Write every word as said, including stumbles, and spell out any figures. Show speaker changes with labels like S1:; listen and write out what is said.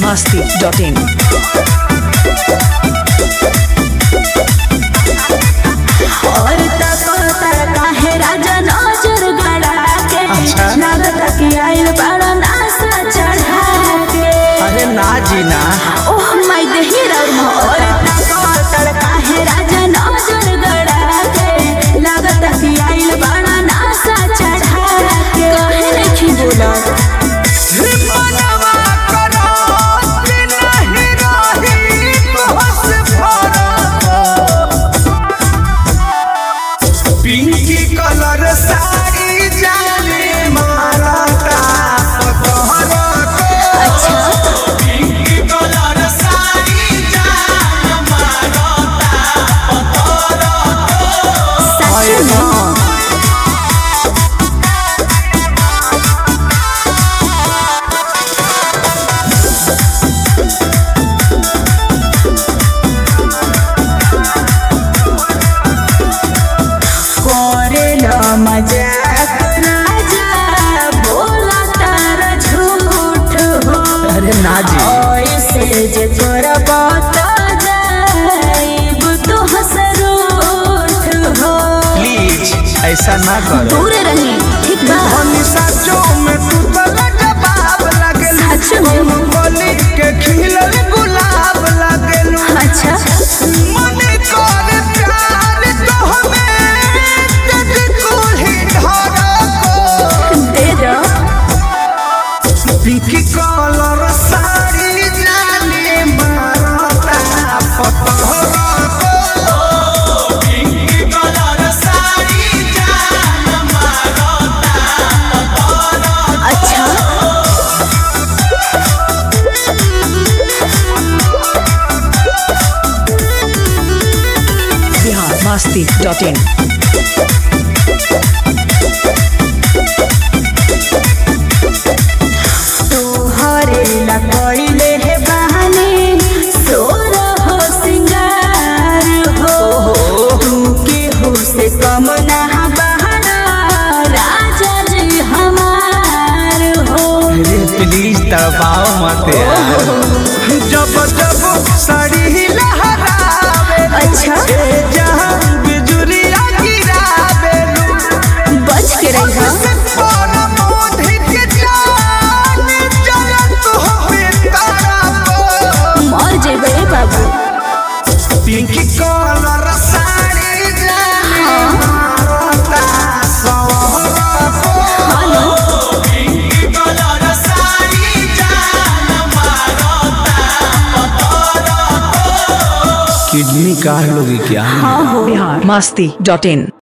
S1: masti dot in.
S2: और तक काहे राजा नजर गड़ा के लागत कि आइल बड़ा नासा चढ़ा के।
S3: अरे ना जी ना
S2: ओह माय देही राम। और तक काहे राजा नजर गड़ा के लागत कि आइल बड़ा नासा चढ़ा के। काहे नहीं बोला मजाक राजा बोला तारा झूठ हो।
S3: अरे ना जी
S2: ऐसे जे करब तो जाइब तो हसरूठ हो।
S3: प्लीज ऐसा ना करो।
S2: दूर रही ठीक बा।
S3: सचो में तू तो जवाब लगेल।
S2: सच में
S3: बोली के खिलल गुलाब लगेल।
S2: अच्छा
S3: मन कर प्यार तो हमें पिंकी कलर साड़ी जाने मारता पतोरा को। पिंकी कलर साड़ी जाने मारता पतोरा।
S2: अच्छा
S1: Bihar masti dot in.
S2: कइले हे बहाने सोर हो सिंगार हो। तू के हो से कम ना बहाना राजा जी हमार हो।
S3: अरे प्लीज दबाओ मत यार। जब जब साड़ी लहरावे
S2: अच्छा
S3: जहां बिजुरिया गिरावे
S2: बच के रही बाबू।
S3: पिंकी कलर साड़ी जाने मारता सोहरा को। पिंकी कलर साड़ी जाने मारता पतोरा को। किडनी काट लोगी क्या?
S1: Bihar masti dot in.